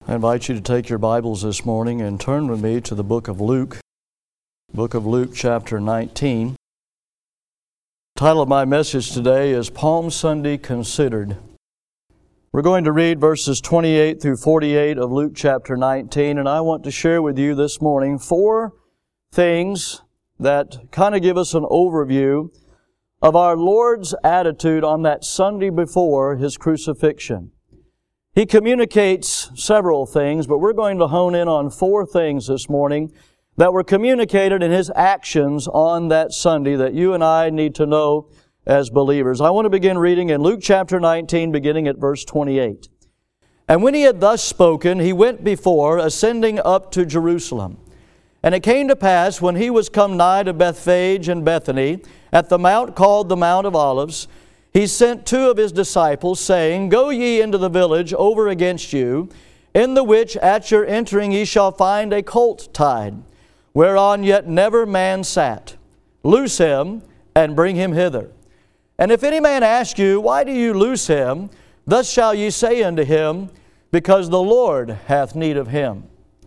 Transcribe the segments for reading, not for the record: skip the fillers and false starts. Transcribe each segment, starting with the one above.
I invite you to take your Bibles this morning and turn with me to the book of Luke chapter 19. The title of my message today is Palm Sunday Considered. We're going to read verses 28 through 48 of Luke chapter 19, and I want to share with you this morning 4 things that kind of give us an overview of our Lord's attitude on that Sunday before His crucifixion. He communicates several things, but we're going to hone in on 4 things this morning that were communicated in His actions on that Sunday that you and I need to know as believers. I want to begin reading in Luke chapter 19, beginning at verse 28. And when He had thus spoken, He went before, ascending up to Jerusalem. And it came to pass, when He was come nigh to Bethphage and Bethany, at the mount called the Mount of Olives, He sent 2 of His disciples, saying, Go ye into the village over against you, in the which at your entering ye shall find a colt tied, whereon yet never man sat. Loose him, and bring him hither. And if any man ask you, Why do you loose him? Thus shall ye say unto him, Because the Lord hath need of him.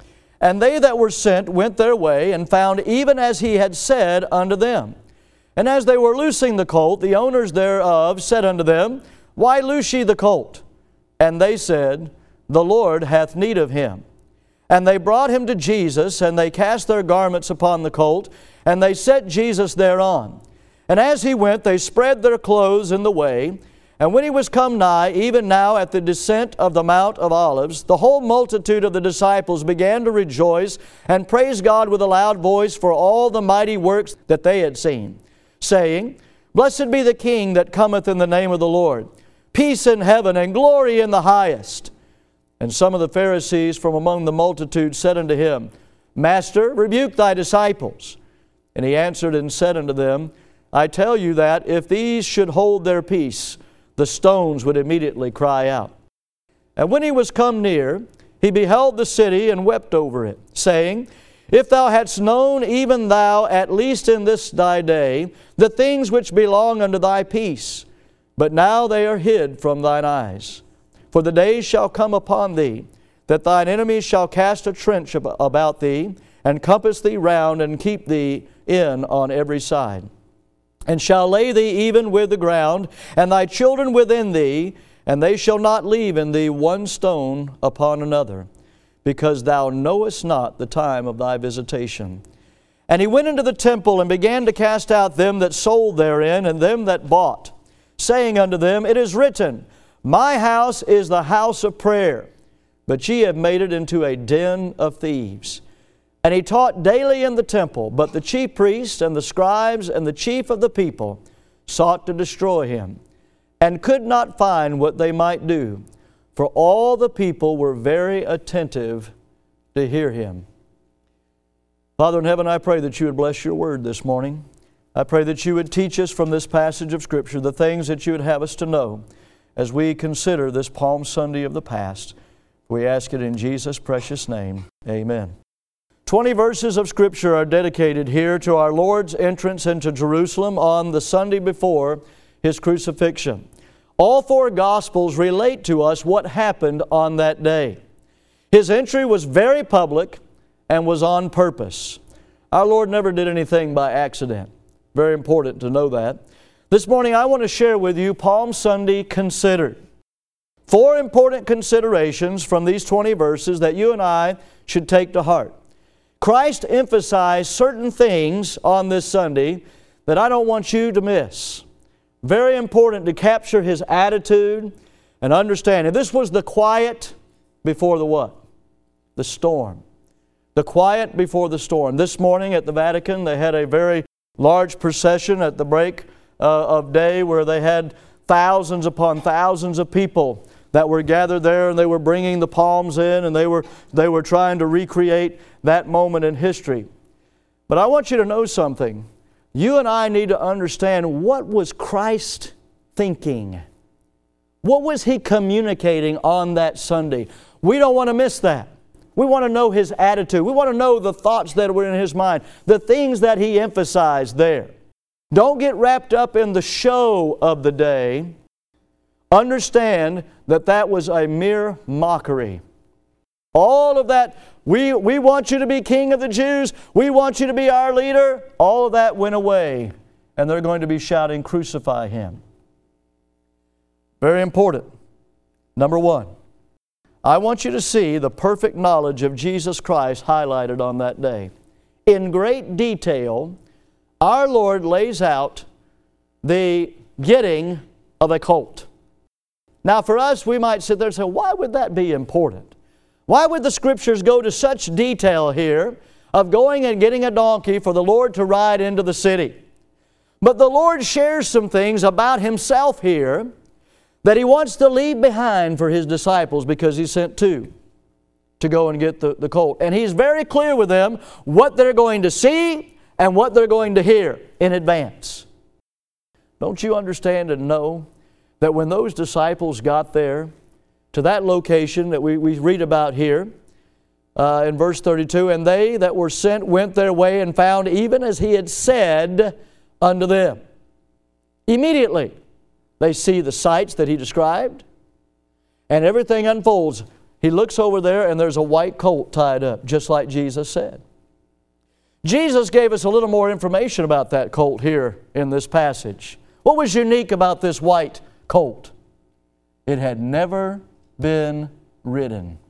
And they that were sent went their way, and found even as He had said unto them. And as they were loosing the colt, the owners thereof said unto them, Why loose ye the colt? And they said, The Lord hath need of him. And they brought him to Jesus, and they cast their garments upon the colt, and they set Jesus thereon. And as he went, they spread their clothes in the way. And when he was come nigh, even now at the descent of the Mount of Olives, the whole multitude of the disciples began to rejoice and praise God with a loud voice for all the mighty works that they had seen, saying, Blessed be the King that cometh in the name of the Lord. Peace in heaven and glory in the highest. And some of the Pharisees from among the multitude said unto Him, Master, rebuke thy disciples. And He answered and said unto them, I tell you that if these should hold their peace, the stones would immediately cry out. And when He was come near, He beheld the city and wept over it, saying, If thou hadst known, even thou, at least in this thy day, the things which belong unto thy peace, but now they are hid from thine eyes. For the days shall come upon thee, that thine enemies shall cast a trench about thee, and compass thee round, and keep thee in on every side. And shall lay thee even with the ground, and thy children within thee, and they shall not leave in thee one stone upon another, because thou knowest not the time of thy visitation. And He went into the temple, and began to cast out them that sold therein, and them that bought, saying unto them, It is written, My house is the house of prayer, but ye have made it into a den of thieves. And He taught daily in the temple, but the chief priests and the scribes and the chief of the people sought to destroy Him, and could not find what they might do, for all the people were very attentive to hear Him. Father in heaven, I pray that You would bless Your word this morning. I pray that You would teach us from this passage of Scripture the things that You would have us to know as we consider this Palm Sunday of the past. We ask it in Jesus' precious name. Amen. 20 verses of Scripture are dedicated here to our Lord's entrance into Jerusalem on the Sunday before His crucifixion. All 4 Gospels relate to us what happened on that day. His entry was very public and was on purpose. Our Lord never did anything by accident. Very important to know that. This morning I want to share with you Palm Sunday Considered. 4 important considerations from these 20 verses that you and I should take to heart. Christ emphasized certain things on this Sunday that I don't want you to miss. Very important to capture His attitude and understanding. This was the quiet before the what? The storm. The quiet before the storm. This morning at the Vatican, they had a very large procession at the break of day where they had thousands upon thousands of people that were gathered there, and they were bringing the palms in, and they were trying to recreate that moment in history. But I want you to know something. You and I need to understand, what was Christ thinking? What was He communicating on that Sunday? We don't want to miss that. We want to know His attitude. We want to know the thoughts that were in His mind, the things that He emphasized there. Don't get wrapped up in the show of the day. Understand that that was a mere mockery. All of that, we want you to be king of the Jews. We want you to be our leader. All of that went away. And they're going to be shouting, crucify him. Very important. Number one, I want you to see the perfect knowledge of Jesus Christ highlighted on that day. In great detail, our Lord lays out the getting of a colt. Now for us, we might sit there and say, why would that be important? Why would the Scriptures go to such detail here of going and getting a donkey for the Lord to ride into the city? But the Lord shares some things about Himself here that He wants to leave behind for His disciples, because He sent two to go and get the colt. And He's very clear with them what they're going to see and what they're going to hear in advance. Don't you understand and know that when those disciples got there to that location that we read about here in verse 32, and they that were sent went their way and found even as He had said unto them. Immediately they see the sights that He described, and everything unfolds. He looks over there and there's a white colt tied up, just like Jesus said. Jesus gave us a little more information about that colt here in this passage. What was unique about this white colt? It had never been ridden.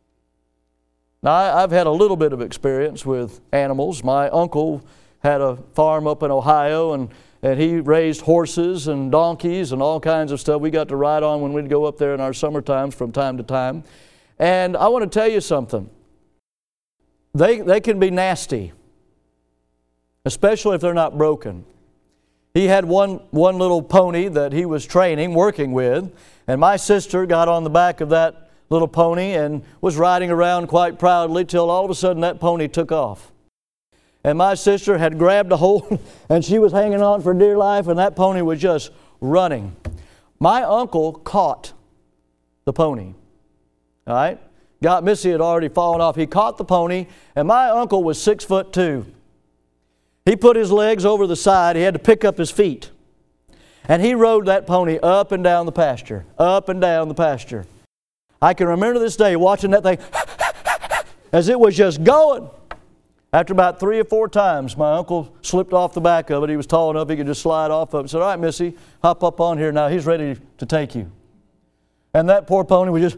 Now, I've had a little bit of experience with animals. My uncle had a farm up in Ohio, and he raised horses and donkeys and all kinds of stuff we got to ride on when we'd go up there in our summer times from time to time. And I want to tell you something. They can be nasty, especially if they're not broken. He had one little pony that he was training, working with, and my sister got on the back of that little pony and was riding around quite proudly till all of a sudden that pony took off. And my sister had grabbed a hold and she was hanging on for dear life, and that pony was just running. My uncle caught the pony. All right? Missy had already fallen off. He caught the pony, and my uncle was 6'2". He put his legs over the side. He had to pick up his feet. And he rode that pony up and down the pasture, up and down the pasture. I can remember this day watching that thing as it was just going. After about 3 or 4 times, my uncle slipped off the back of it. He was tall enough he could just slide off of it. He said, all right, Missy, hop up on here now. He's ready to take you. And that poor pony was just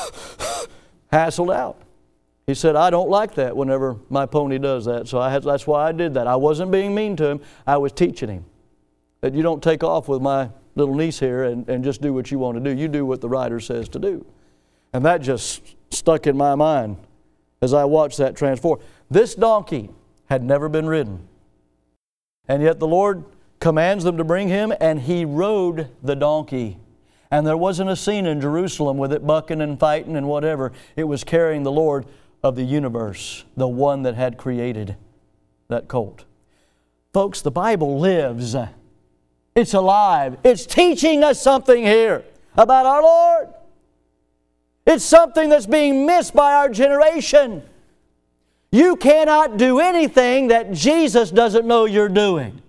hassled out. He said, I don't like that whenever my pony does that, so that's why I did that. I wasn't being mean to him. I was teaching him that you don't take off with my little niece here and just do what you want to do. You do what the rider says to do. And that just stuck in my mind as I watched that transform. This donkey had never been ridden. And yet the Lord commands them to bring him, and He rode the donkey. And there wasn't a scene in Jerusalem with it bucking and fighting and whatever. It was carrying the Lord of the universe, the one that had created that colt. Folks, the Bible lives. It's alive. It's teaching us something here about our Lord. It's something that's being missed by our generation. You cannot do anything that Jesus doesn't know you're doing.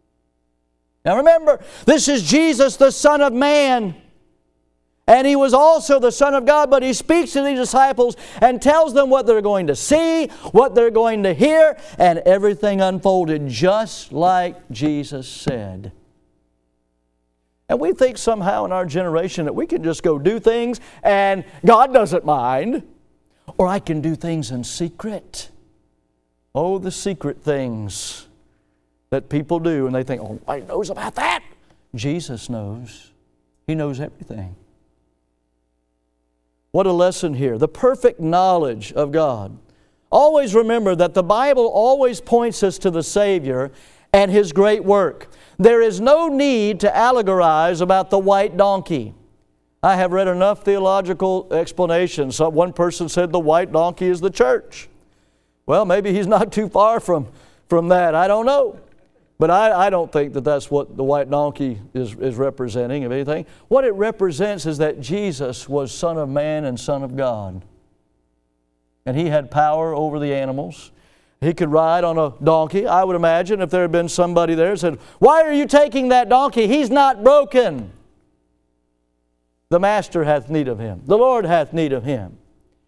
Now remember, this is Jesus, the Son of Man. And He was also the Son of God, but He speaks to these disciples and tells them what they're going to see, what they're going to hear, and everything unfolded just like Jesus said. And we think somehow in our generation that we can just go do things and God doesn't mind. Or I can do things in secret. Oh, the secret things that people do, and they think, oh, nobody knows about that. Jesus knows. He knows everything. What a lesson here. The perfect knowledge of God. Always remember that the Bible always points us to the Savior and His great work. There is no need to allegorize about the white donkey. I have read enough theological explanations. One person said the white donkey is the church. Well, maybe he's not too far from that. I don't know. But I don't think that that's what the white donkey is representing of anything. What it represents is that Jesus was Son of Man and Son of God. And He had power over the animals. He could ride on a donkey. I would imagine if there had been somebody there who said, why are you taking that donkey? He's not broken. The Master hath need of him. The Lord hath need of him.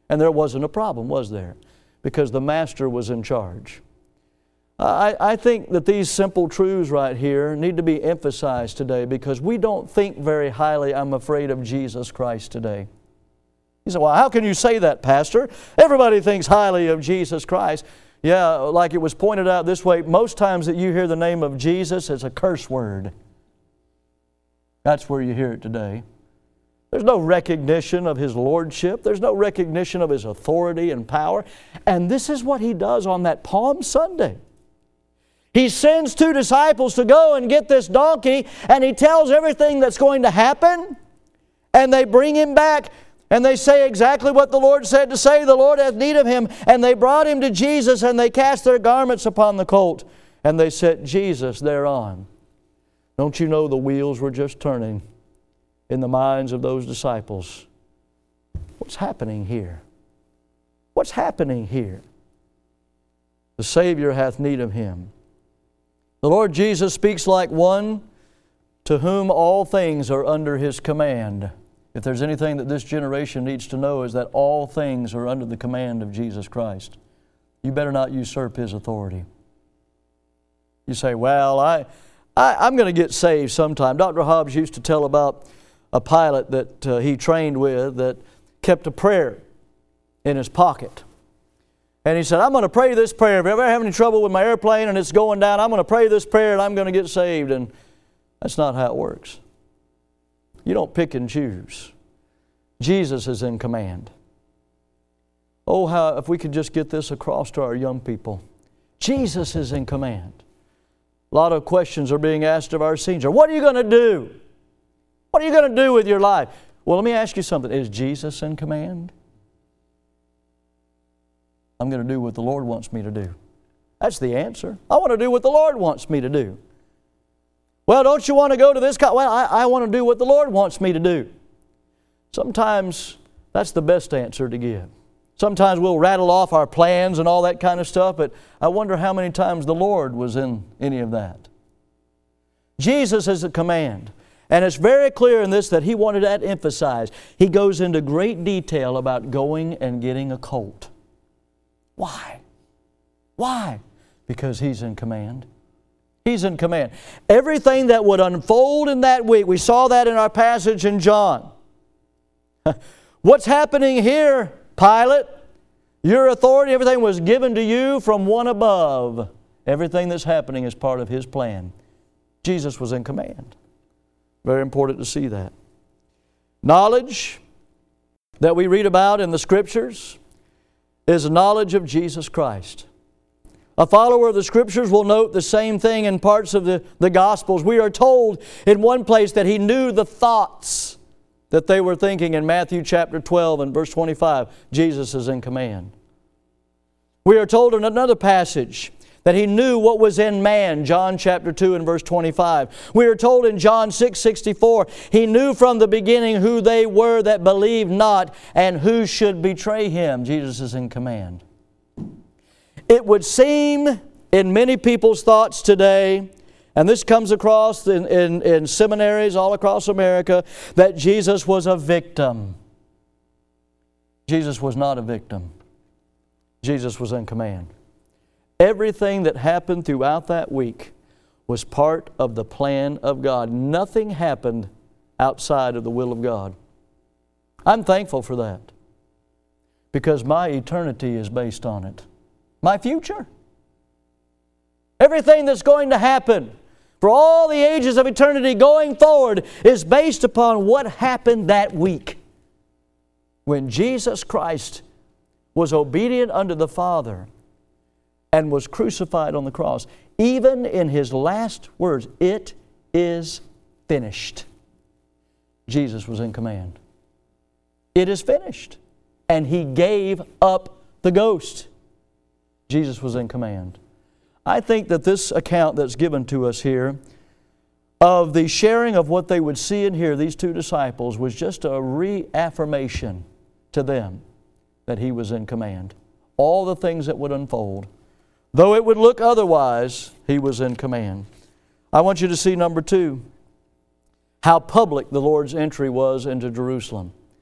And there wasn't a problem, was there? Because the Master was in charge. I think that these simple truths right here need to be emphasized today because we don't think very highly, I'm afraid, of Jesus Christ today. You say, well, how can you say that, Pastor? Everybody thinks highly of Jesus Christ. Yeah, like it was pointed out this way, most times that you hear the name of Jesus, it's a curse word. That's where you hear it today. There's no recognition of His lordship. There's no recognition of His authority and power. And this is what He does on that Palm Sunday. He sends 2 disciples to go and get this donkey, and He tells everything that's going to happen, and they bring Him back, and they say exactly what the Lord said to say. The Lord hath need of Him. And they brought Him to Jesus, and they cast their garments upon the colt, and they set Jesus thereon. Don't you know the wheels were just turning in the minds of those disciples? What's happening here? What's happening here? The Savior hath need of Him. The Lord Jesus speaks like one to whom all things are under His command. If there's anything that this generation needs to know is that all things are under the command of Jesus Christ. You better not usurp His authority. You say, well, I'm going to get saved sometime. Dr. Hobbs used to tell about a pilot that he trained with that kept a prayer in his pocket. And he said, I'm going to pray this prayer. If I ever have any trouble with my airplane and it's going down, I'm going to pray this prayer and I'm going to get saved. And that's not how it works. You don't pick and choose. Jesus is in command. Oh, how if we could just get this across to our young people. Jesus is in command. A lot of questions are being asked of our seniors. What are you going to do? What are you going to do with your life? Well, let me ask you something. Is Jesus in command? I'm going to do what the Lord wants me to do. That's the answer. I want to do what the Lord wants me to do. Well, don't you want to go to this? Well, I want to do what the Lord wants me to do. Sometimes that's the best answer to give. Sometimes we'll rattle off our plans and all that kind of stuff, but I wonder how many times the Lord was in any of that. Jesus is a command. And it's very clear in this that He wanted that emphasized. He goes into great detail about going and getting a colt. Why? Why? Because He's in command. He's in command. Everything that would unfold in that week, we saw that in our passage in John. What's happening here, Pilate? Your authority, everything was given to you from one above. Everything that's happening is part of His plan. Jesus was in command. Very important to see that. Knowledge that we read about in the Scriptures is a knowledge of Jesus Christ. A follower of the Scriptures will note the same thing in parts of the Gospels. We are told in one place that He knew the thoughts that they were thinking in Matthew chapter 12 and verse 25. Jesus is in command. We are told in another passage that He knew what was in man, John chapter 2 and verse 25. We are told in John 6:64, He knew from the beginning who they were that believed not and who should betray Him. Jesus is in command. It would seem in many people's thoughts today, and this comes across in seminaries all across America, that Jesus was a victim. Jesus was not a victim. Jesus was in command. Everything that happened throughout that week was part of the plan of God. Nothing happened outside of the will of God. I'm thankful for that because my eternity is based on it. My future. Everything that's going to happen for all the ages of eternity going forward is based upon what happened that week when Jesus Christ was obedient unto the Father and was crucified on the cross. Even in His last words, it is finished. Jesus was in command. It is finished. And He gave up the ghost. Jesus was in command. I think that this account that's given to us here of the sharing of what they would see and hear, these two disciples, was just a reaffirmation to them that He was in command. All the things that would unfold. Though it would look otherwise, He was in command. I want you to see number 2, how public the Lord's entry was into Jerusalem.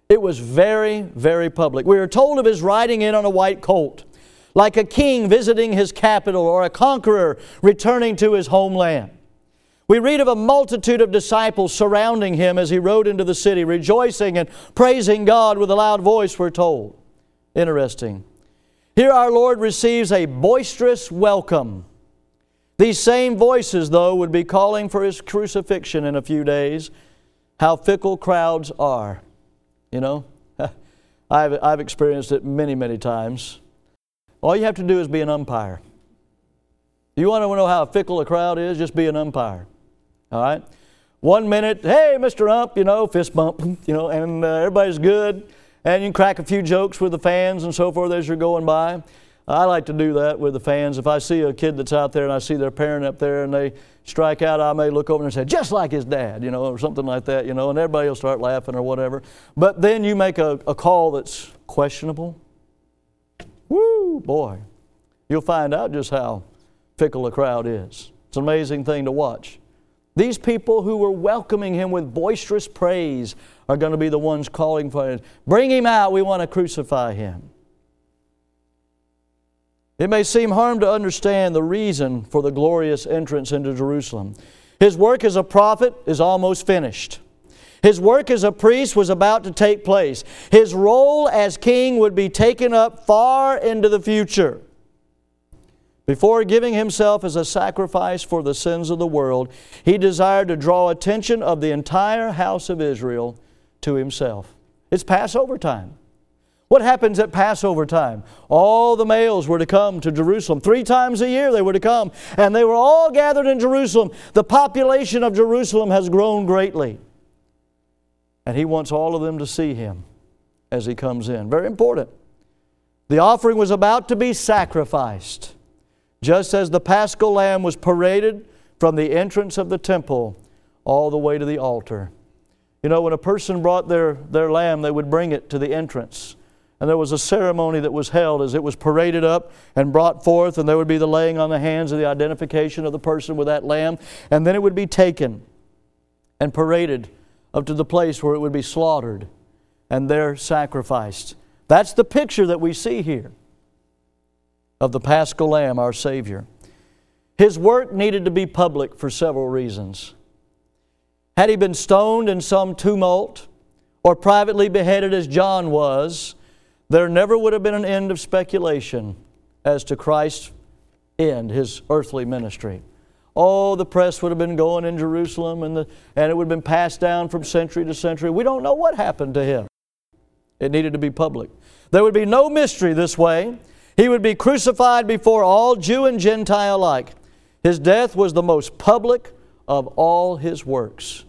It was very, very public. We are told of His riding in on a white colt, like a king visiting his capital or a conqueror returning to his homeland. We read of a multitude of disciples surrounding Him as He rode into the city, rejoicing and praising God with a loud voice, we're told. Interesting. Here our Lord receives a boisterous welcome. These same voices, though, would be calling for His crucifixion in a few days. How fickle crowds are. You know, I've experienced it many, many times. All you have to do is be an umpire. You want to know how fickle a crowd is? Just be an umpire. All right? 1 minute, hey, Mr. Ump, you know, fist bump, you know, and everybody's good. And you can crack a few jokes with the fans and so forth as you're going by. I like to do that with the fans. If I see a kid that's out there and I see their parent up there and they strike out, I may look over and say, just like his dad, you know, or something like that, you know, and everybody will start laughing or whatever. But then you make a call that's questionable. Woo, boy. You'll find out just how fickle a crowd is. It's an amazing thing to watch. These people who were welcoming Him with boisterous praise are going to be the ones calling for Him. Bring Him out, we want to crucify Him. It may seem hard to understand the reason for the glorious entrance into Jerusalem. His work as a prophet is almost finished. His work as a priest was about to take place. His role as king would be taken up far into the future. Before giving Himself as a sacrifice for the sins of the world, He desired to draw attention of the entire house of Israel to Himself. It's Passover time. What happens at Passover time? All the males were to come to Jerusalem. 3 times a year they were to come, and they were all gathered in Jerusalem. The population of Jerusalem has grown greatly. And He wants all of them to see Him as He comes in. Very important. The offering was about to be sacrificed. Just as the Paschal lamb was paraded from the entrance of the temple all the way to the altar. You know, when a person brought their lamb, they would bring it to the entrance. And there was a ceremony that was held as it was paraded up and brought forth, and there would be the laying on the hands of the identification of the person with that lamb. And then it would be taken and paraded up to the place where it would be slaughtered and there sacrificed. That's the picture that we see here of the Paschal Lamb, our Savior. His work needed to be public for several reasons. Had He been stoned in some tumult or privately beheaded as John was, there never would have been an end of speculation as to Christ's end, His earthly ministry. Oh, the press would have been going in Jerusalem and it would have been passed down from century to century. We don't know what happened to Him. It needed to be public. There would be no mystery this way. He would be crucified before all Jew and Gentile alike. His death was the most public of all His works.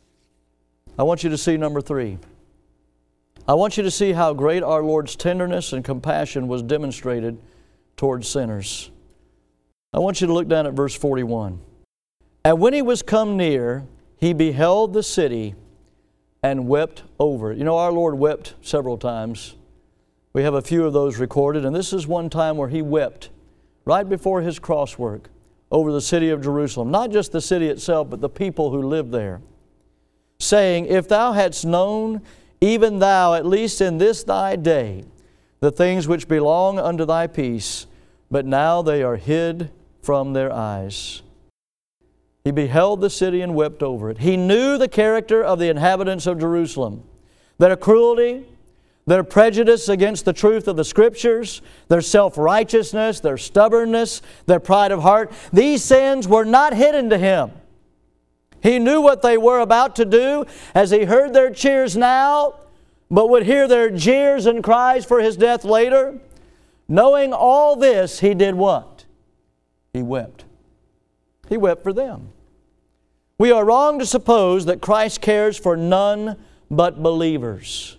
I want you to see number 3. I want you to see how great our Lord's tenderness and compassion was demonstrated towards sinners. I want you to look down at verse 41. And when He was come near, He beheld the city and wept over it. You know, our Lord wept several times. We have a few of those recorded, and this is one time where He wept right before His cross work over the city of Jerusalem. Not just the city itself, but the people who lived there. Saying, if thou hadst known, even thou, at least in this thy day, the things which belong unto thy peace, but now they are hid from their eyes. He beheld the city and wept over it. He knew the character of the inhabitants of Jerusalem, their cruelty, their prejudice against the truth of the Scriptures, their self-righteousness, their stubbornness, their pride of heart. These sins were not hidden to Him. He knew what they were about to do as He heard their cheers now, but would hear their jeers and cries for His death later. Knowing all this, He did what? He wept. He wept for them. We are wrong to suppose that Christ cares for none but believers.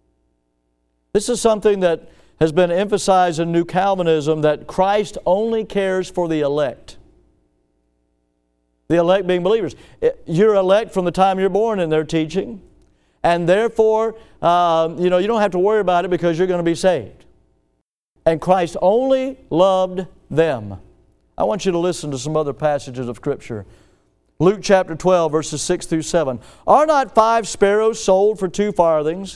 This is something that has been emphasized in New Calvinism, that Christ only cares for the elect. The elect being believers. You're elect from the time you're born in their teaching, and therefore, you don't have to worry about it because you're going to be saved. And Christ only loved them. I want you to listen to some other passages of Scripture. Luke chapter 12, verses 6 through 7. Are not 5 sparrows sold for 2 farthings?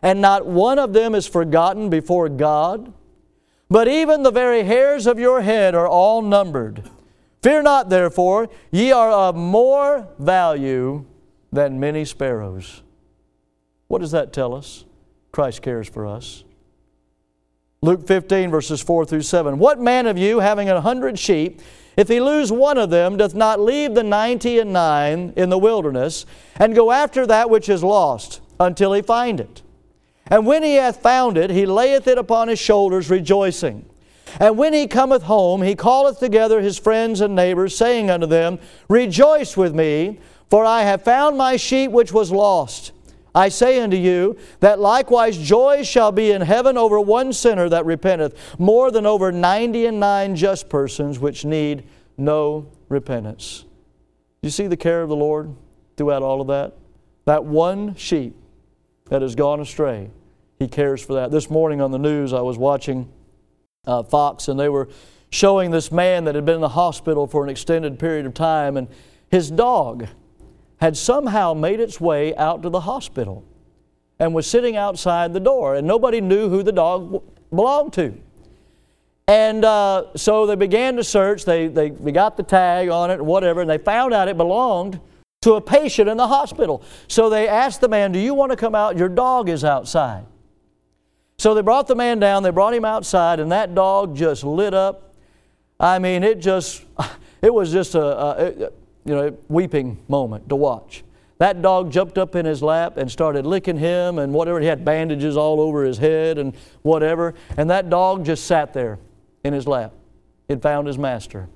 and not one of them is forgotten before God? But even the very hairs of your head are all numbered. Fear not, therefore, ye are of more value than many sparrows. What does that tell us? Christ cares for us. Luke 15, verses 4 through 7. What man of you, having 100 sheep, if he lose one of them, doth not leave the 99 in the wilderness, and go after that which is lost, until he find it? And when he hath found it, he layeth it upon his shoulders, rejoicing. And when he cometh home, he calleth together his friends and neighbors, saying unto them, Rejoice with me, for I have found my sheep which was lost. I say unto you, that likewise joy shall be in heaven over one sinner that repenteth, more than over 99 just persons which need no repentance. You see the care of the Lord throughout all of that? That one sheep that has gone astray, He cares for that. This morning on the news, I was watching Fox, and they were showing this man that had been in the hospital for an extended period of time, and his dog had somehow made its way out to the hospital and was sitting outside the door, and nobody knew who the dog belonged to. And so they began to search. They got the tag on it and whatever, and they found out it belonged to a patient in the hospital. So they asked the man, do you want to come out? Your dog is outside. So they brought the man down, they brought him outside, and that dog just lit up. I mean, it was just a weeping moment to watch. That dog jumped up in his lap and started licking him and whatever. He had bandages all over his head and whatever. And that dog just sat there in his lap. It found his master.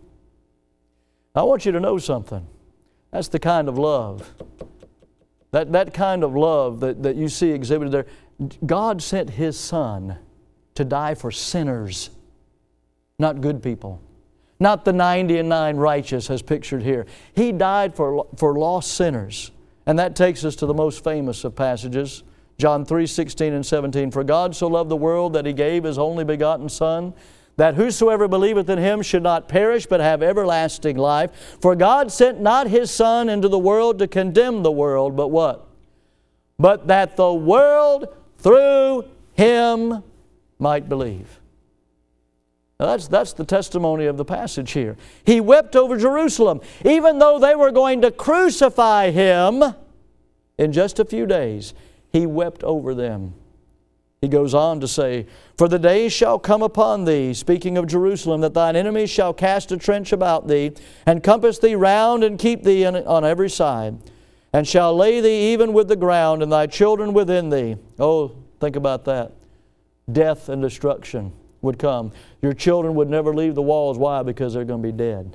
I want you to know something. That's the kind of love. That kind of love that you see exhibited there. God sent His Son to die for sinners, not good people. Not the 99 righteous as pictured here. He died for lost sinners. And that takes us to the most famous of passages. John 3:16 and 17. For God so loved the world that He gave His only begotten Son, that whosoever believeth in Him should not perish but have everlasting life. For God sent not His Son into the world to condemn the world, but what? But that the world through Him might believe. Now that's the testimony of the passage here. He wept over Jerusalem, even though they were going to crucify Him in just a few days. He wept over them. He goes on to say, For the days shall come upon thee, speaking of Jerusalem, that thine enemies shall cast a trench about thee, and compass thee round, and keep thee on every side, and shall lay thee even with the ground, and thy children within thee. Oh, think about that. Death and destruction would come. Your children would never leave the walls. Why? Because they're going to be dead.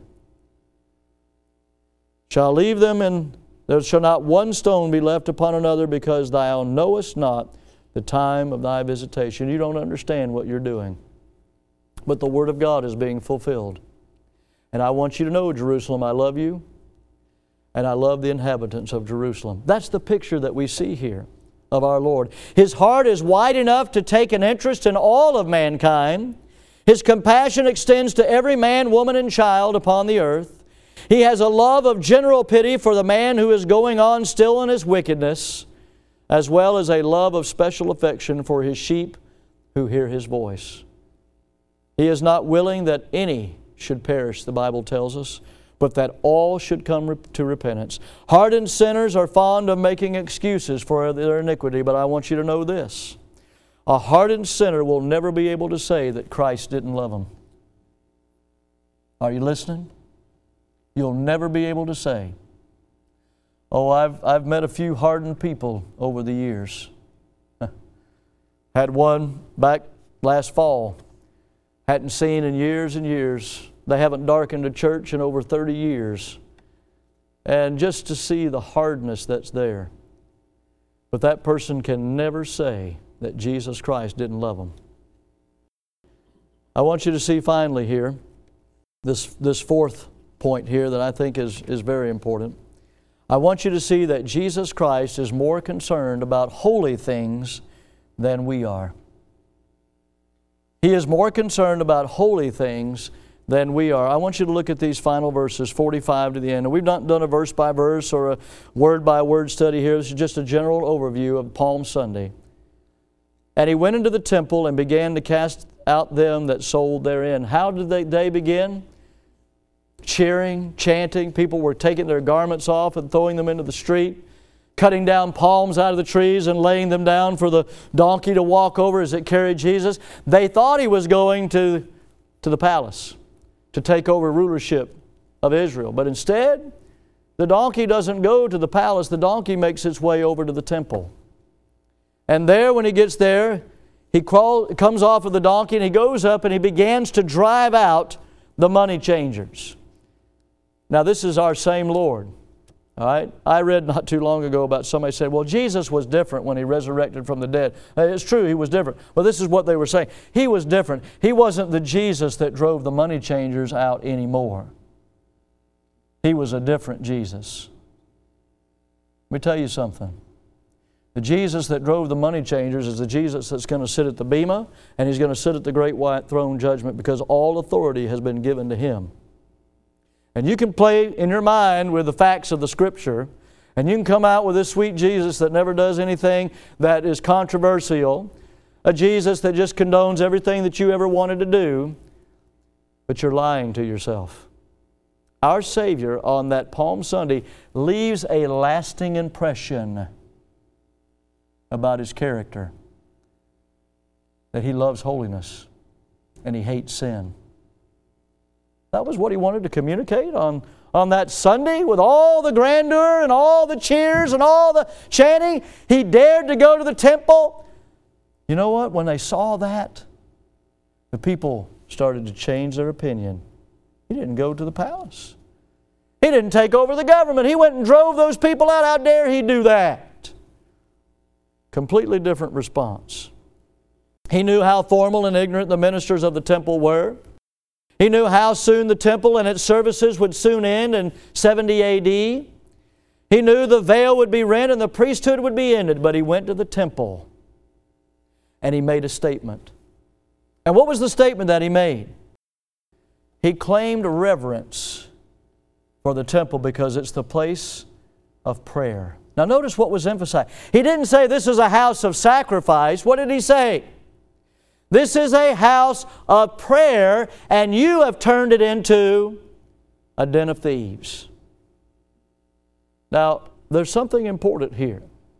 Shall leave them, and there shall not one stone be left upon another, because thou knowest not the time of thy visitation. You don't understand what you're doing. But the Word of God is being fulfilled. And I want you to know, Jerusalem, I love you, and I love the inhabitants of Jerusalem. That's the picture that we see here of our Lord. His heart is wide enough to take an interest in all of mankind. His compassion extends to every man, woman, and child upon the earth. He has a love of general pity for the man who is going on still in his wickedness, as well as a love of special affection for His sheep who hear His voice. He is not willing that any should perish, the Bible tells us, but that all should come to repentance. Hardened sinners are fond of making excuses for their iniquity, but I want you to know this. A hardened sinner will never be able to say that Christ didn't love him. Are you listening? You'll never be able to say. Oh, I've met a few hardened people over the years. Had one back last fall. Hadn't seen in years and years. They haven't darkened a church in over 30 years. And just to see the hardness that's there. But that person can never say that Jesus Christ didn't love them. I want you to see finally here, this fourth point here that I think is very important. I want you to see that Jesus Christ is more concerned about holy things than we are. He is more concerned about holy things than we are. I want you to look at these final verses, 45 to the end. And we've not done a verse by verse or a word by word study here. This is just a general overview of Palm Sunday. And he went into the temple and began to cast out them that sold therein. How did they begin? Cheering, chanting. People were taking their garments off and throwing them into the street, cutting down palms out of the trees and laying them down for the donkey to walk over as it carried Jesus. They thought he was going to the palace to take over rulership of Israel. But instead, the donkey doesn't go to the palace. The donkey makes its way over to the temple. And there, when he gets there, he comes off of the donkey and he goes up and he begins to drive out the money changers. Now, this is our same Lord. All right? I read not too long ago about somebody said, well, Jesus was different when He resurrected from the dead. It's true, He was different. But this is what they were saying. He was different. He wasn't the Jesus that drove the money changers out anymore. He was a different Jesus. Let me tell you something. The Jesus that drove the money changers is the Jesus that's going to sit at the bema, and He's going to sit at the great white throne judgment, because all authority has been given to Him. And you can play in your mind with the facts of the Scripture, and you can come out with this sweet Jesus that never does anything that is controversial, a Jesus that just condones everything that you ever wanted to do, but you're lying to yourself. Our Savior on that Palm Sunday leaves a lasting impression about His character, that He loves holiness and He hates sin. That was what He wanted to communicate on that Sunday, with all the grandeur and all the cheers and all the chanting. He dared to go to the temple. You know what? When they saw that, the people started to change their opinion. He didn't go to the palace. He didn't take over the government. He went and drove those people out. How dare He do that? Completely different response. He knew how formal and ignorant the ministers of the temple were. He knew how soon the temple and its services would soon end in 70 A.D. He knew the veil would be rent and the priesthood would be ended, but He went to the temple and He made a statement. And what was the statement that He made? He claimed reverence for the temple because it's the place of prayer. Now notice what was emphasized. He didn't say this is a house of sacrifice. What did He say? This is a house of prayer, and you have turned it into a den of thieves. Now, there's something important here.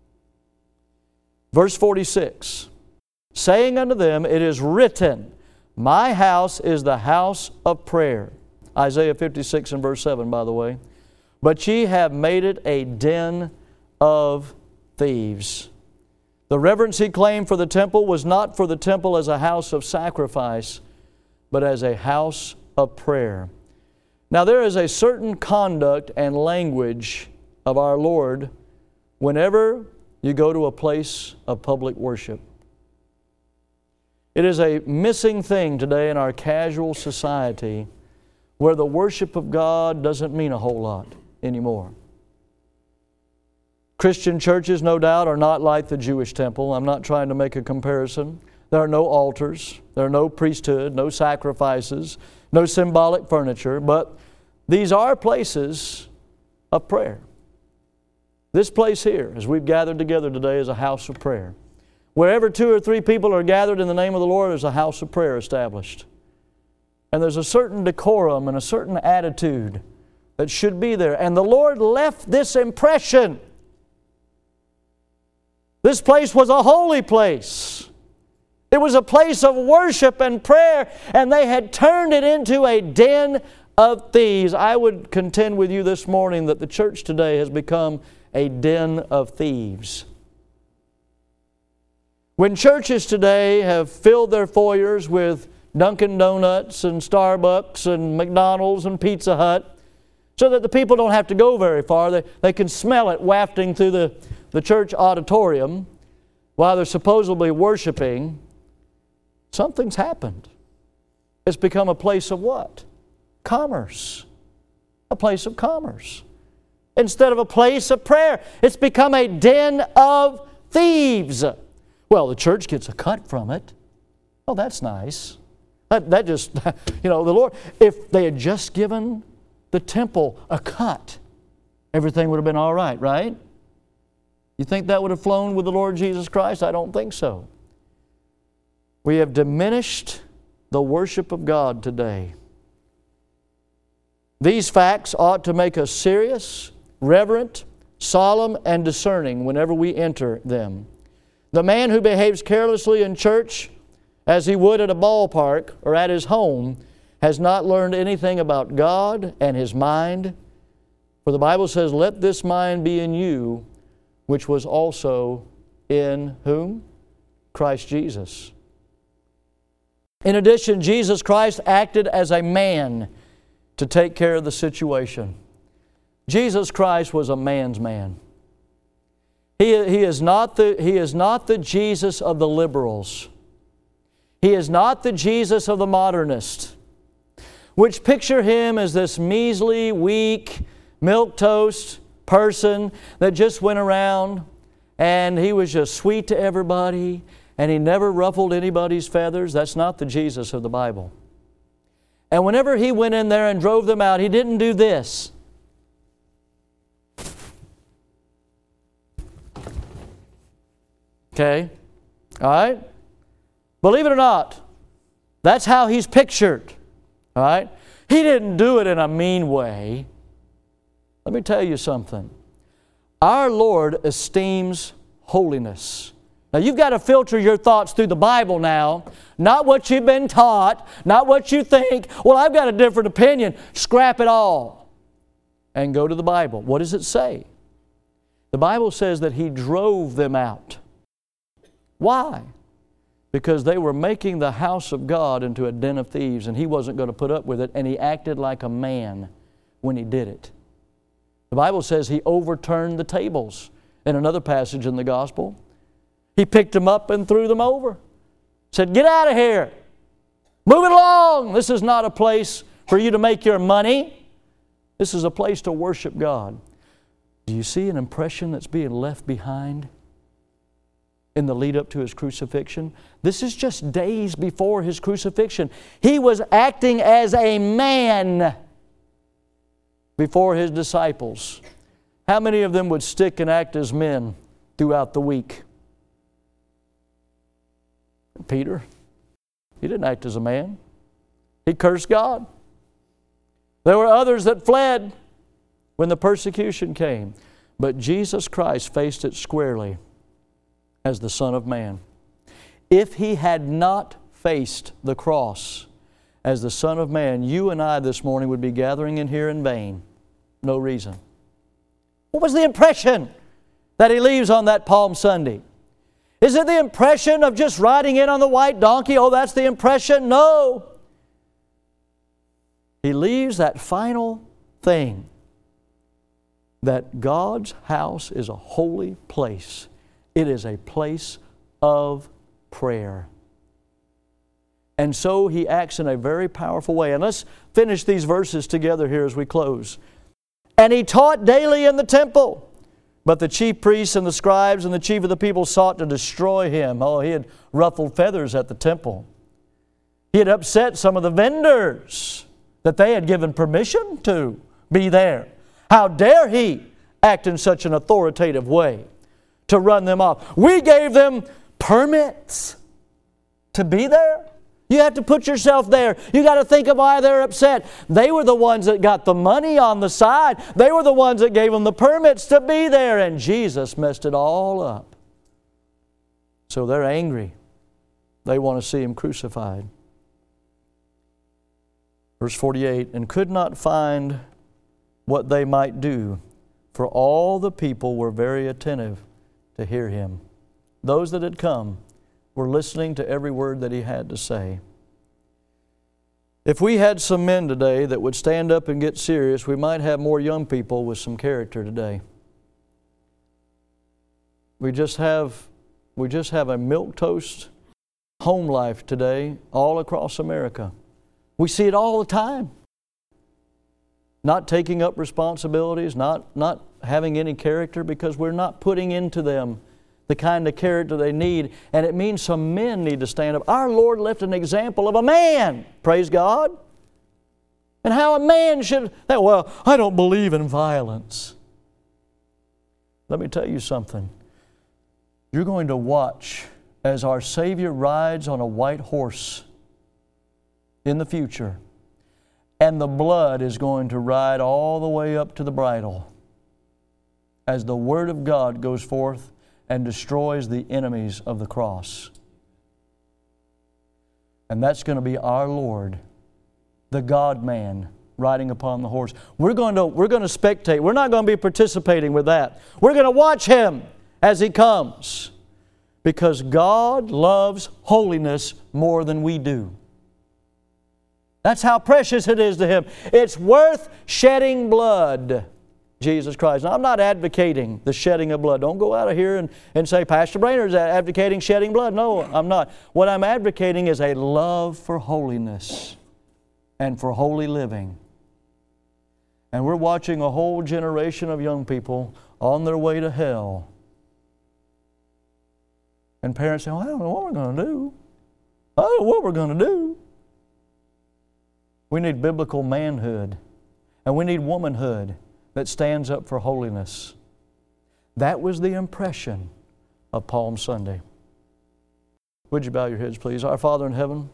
Verse 46, saying unto them, it is written, my house is the house of prayer. Isaiah 56 and verse 7, by the way. But ye have made it a den of thieves. The reverence He claimed for the temple was not for the temple as a house of sacrifice, but as a house of prayer. Now there is a certain conduct and language of our Lord whenever you go to a place of public worship. It is a missing thing today in our casual society where the worship of God doesn't mean a whole lot anymore. Christian churches, no doubt, are not like the Jewish temple. I'm not trying to make a comparison. There are no altars. There are no priesthood, no sacrifices, no symbolic furniture. But these are places of prayer. This place here, as we've gathered together today, is a house of prayer. Wherever 2 or 3 people are gathered in the name of the Lord, there's a house of prayer established. And there's a certain decorum and a certain attitude that should be there. And the Lord left this impression. This place was a holy place. It was a place of worship and prayer, and they had turned it into a den of thieves. I would contend with you this morning that the church today has become a den of thieves. When churches today have filled their foyers with Dunkin' Donuts and Starbucks and McDonald's and Pizza Hut, so that the people don't have to go very far, they can smell it wafting through the church auditorium while they're supposedly worshiping, something's happened. It's become a place of what? Commerce. A place of commerce. Instead of a place of prayer, it's become a den of thieves. Well, the church gets a cut from it. Oh, that's nice. That just, the Lord, if they had just given the temple a cut, everything would have been all right, right? You think that would have flown with the Lord Jesus Christ? I don't think so. We have diminished the worship of God today. These facts ought to make us serious, reverent, solemn, and discerning whenever we enter them. The man who behaves carelessly in church as he would at a ballpark or at his home has not learned anything about God and His mind. For the Bible says, "Let this mind be in you, which was also in" whom? Christ Jesus. In addition, Jesus Christ acted as a man to take care of the situation. Jesus Christ was a man's man. He is not the Jesus of the liberals. He is not the Jesus of the modernists, which picture Him as this measly, weak, milquetoast person that just went around and He was just sweet to everybody and He never ruffled anybody's feathers. That's not the Jesus of the Bible. And whenever He went in there and drove them out, He didn't do this. Okay? All right? Believe it or not, that's how He's pictured. All right? He didn't do it in a mean way. Let me tell you something. Our Lord esteems holiness. Now you've got to filter your thoughts through the Bible now, not what you've been taught, not what you think. Well, I've got a different opinion. Scrap it all and go to the Bible. What does it say? The Bible says that He drove them out. Why? Because they were making the house of God into a den of thieves, and He wasn't going to put up with it, and He acted like a man when He did it. The Bible says He overturned the tables in another passage in the Gospel. He picked them up and threw them over. Said, "Get out of here. Move it along. This is not a place for you to make your money. This is a place to worship God." Do you see an impression that's being left behind in the lead up to His crucifixion? This is just days before His crucifixion. He was acting as a man before His disciples. How many of them would stick and act as men throughout the week? Peter, he didn't act as a man. He cursed God. There were others that fled when the persecution came. But Jesus Christ faced it squarely as the Son of Man. If He had not faced the cross as the Son of Man, you and I this morning would be gathering in here in vain. No reason. What was the impression that He leaves on that Palm Sunday? Is it the impression of just riding in on the white donkey? Oh, that's the impression? No. He leaves that final thing, that God's house is a holy place. It is a place of prayer. And so He acts in a very powerful way. And let's finish these verses together here as we close. "And He taught daily in the temple. But the chief priests and the scribes and the chief of the people sought to destroy Him." Oh, He had ruffled feathers at the temple. He had upset some of the vendors that they had given permission to be there. How dare He act in such an authoritative way to run them off? We gave them permits to be there. You have to put yourself there. You got to think of why they're upset. They were the ones that got the money on the side. They were the ones that gave them the permits to be there. And Jesus messed it all up. So they're angry. They want to see Him crucified. Verse 48, "And could not find what they might do, for all the people were very attentive to hear Him." Those that had come were listening to every word that He had to say. If we had some men today that would stand up and get serious, we might have more young people with some character today. We just have a milquetoast home life today all across America. We see it all the time. Not taking up responsibilities, not having any character, because we're not putting into them the kind of character they need. And it means some men need to stand up. Our Lord left an example of a man, praise God. And how a man should, well, I don't believe in violence. Let me tell you something. You're going to watch as our Savior rides on a white horse in the future, and the blood is going to ride all the way up to the bridle as the Word of God goes forth and destroys the enemies of the cross. And that's going to be our Lord, the God-man, riding upon the horse. We're going to spectate. We're not going to be participating with that. We're going to watch Him as He comes, because God loves holiness more than we do. That's how precious it is to Him. It's worth shedding blood, Jesus Christ. Now, I'm not advocating the shedding of blood. Don't go out of here and say, Pastor Brainerd is advocating shedding blood. No, I'm not. What I'm advocating is a love for holiness and for holy living. And we're watching a whole generation of young people on their way to hell. And parents say, well, I don't know what we're going to do. I don't know what we're going to do. We need biblical manhood. And we need womanhood that stands up for holiness. That was the impression of Palm Sunday. Would you bow your heads, please? Our Father in heaven,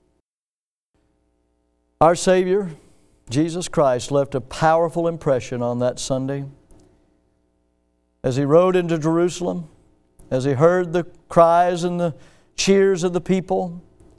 our Savior, Jesus Christ, left a powerful impression on that Sunday. As He rode into Jerusalem, as He heard the cries and the cheers of the people,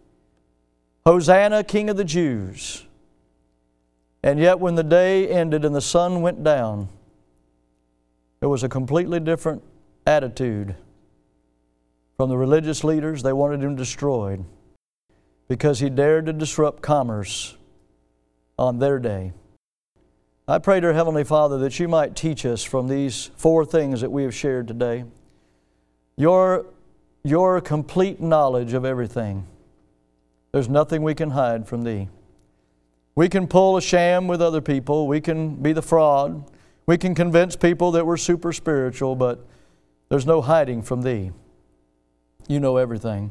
Hosanna, King of the Jews. And yet when the day ended and the sun went down, there was a completely different attitude from the religious leaders. They wanted Him destroyed because He dared to disrupt commerce on their day. I pray, dear Heavenly Father, that You might teach us from these 4 things that we have shared today Your complete knowledge of everything. There's nothing we can hide from Thee. We can pull a sham with other people. We can be the fraud. We can convince people that we're super spiritual, but there's no hiding from Thee. You know everything.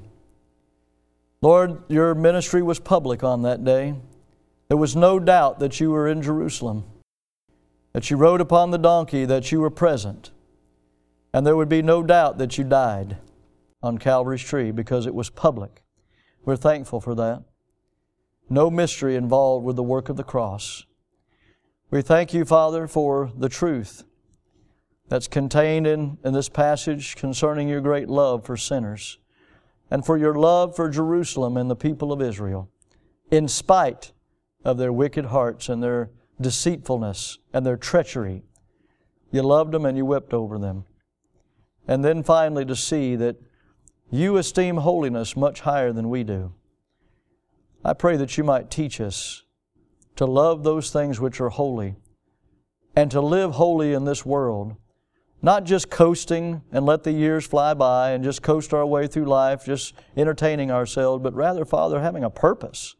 Lord, Your ministry was public on that day. There was no doubt that You were in Jerusalem, that You rode upon the donkey, that You were present. And there would be no doubt that You died on Calvary's tree because it was public. We're thankful for that. No mystery involved with the work of the cross. We thank You, Father, for the truth that's contained in this passage concerning Your great love for sinners and for Your love for Jerusalem and the people of Israel, in spite of their wicked hearts and their deceitfulness and their treachery. You loved them and You wept over them. And then finally to see that You esteem holiness much higher than we do. I pray that You might teach us to love those things which are holy and to live holy in this world, not just coasting and let the years fly by and just coast our way through life, just entertaining ourselves, but rather, Father, having a purpose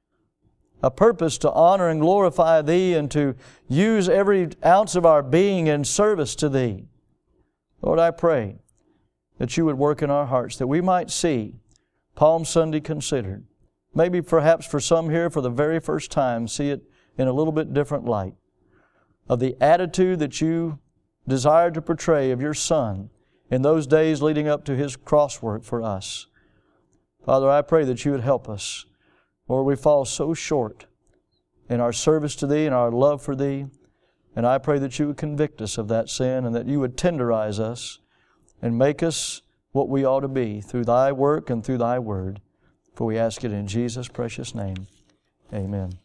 to honor and glorify Thee and to use every ounce of our being in service to Thee. Lord, I pray that You would work in our hearts, that we might see Palm Sunday considered. Maybe perhaps for some here for the very first time, see it in a little bit different light, of the attitude that You desired to portray of Your Son in those days leading up to His cross work for us. Father, I pray that You would help us. Lord, we fall so short in our service to Thee and our love for Thee, and I pray that You would convict us of that sin and that You would tenderize us and make us what we ought to be through Thy work and through Thy Word. For we ask it in Jesus' precious name. Amen.